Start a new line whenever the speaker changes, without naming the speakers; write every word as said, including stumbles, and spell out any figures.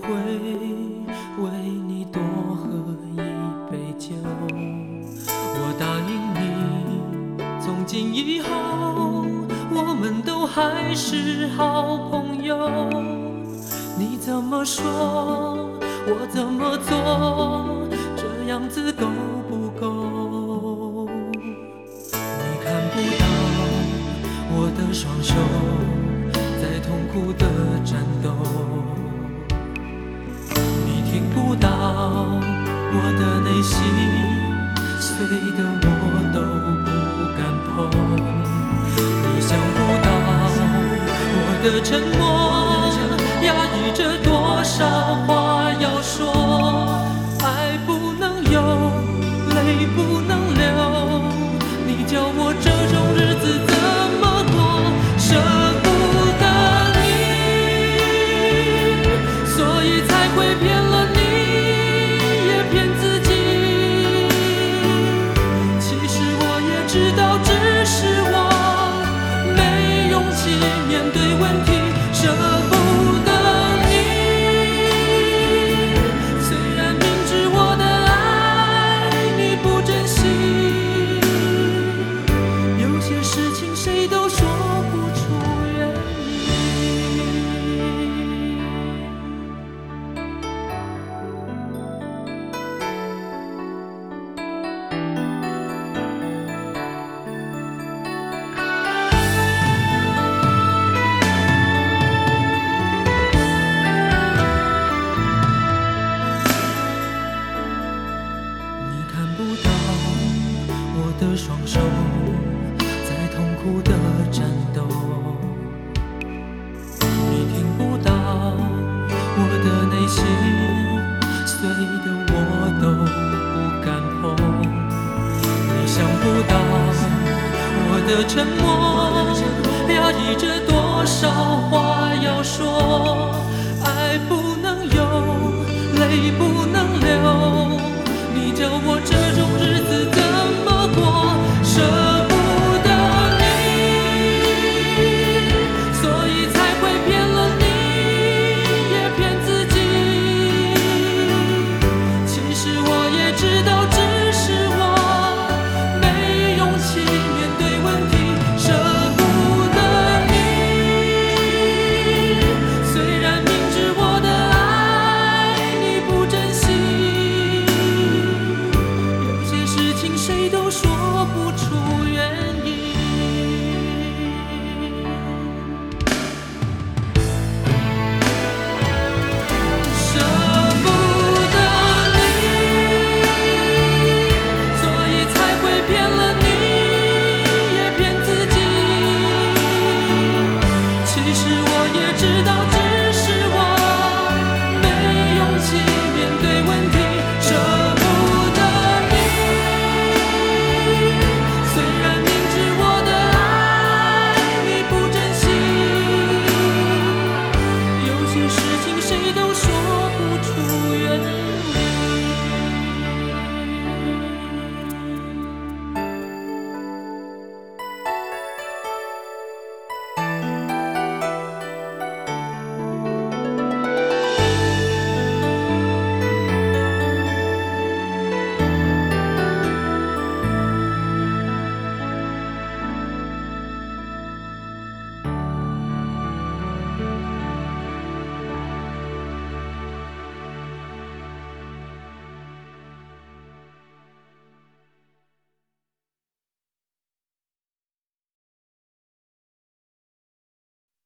会为你多喝一杯酒。我答应你，从今以后我们都还是好朋友。你怎么说，我怎么做，这样子够不够？你看不到我的双手在痛苦的战斗，你听不到我的内心碎的我都不敢碰。你想不到我的沉默压抑着多少话要说，爱不能有，泪不能流，你叫我这种日子怎么过？舍不得你，所以才会骗了你，也骗自己。其实我也知道，只是我没勇气面对问题。舍不得你，虽然明知我的爱你不珍惜，有些事情谁都说不出原你看不到我的双手在痛苦的战斗，你听不到我的内心碎的我都不敢碰。你想不到我的沉默压抑着多少话要说，爱不能有，泪不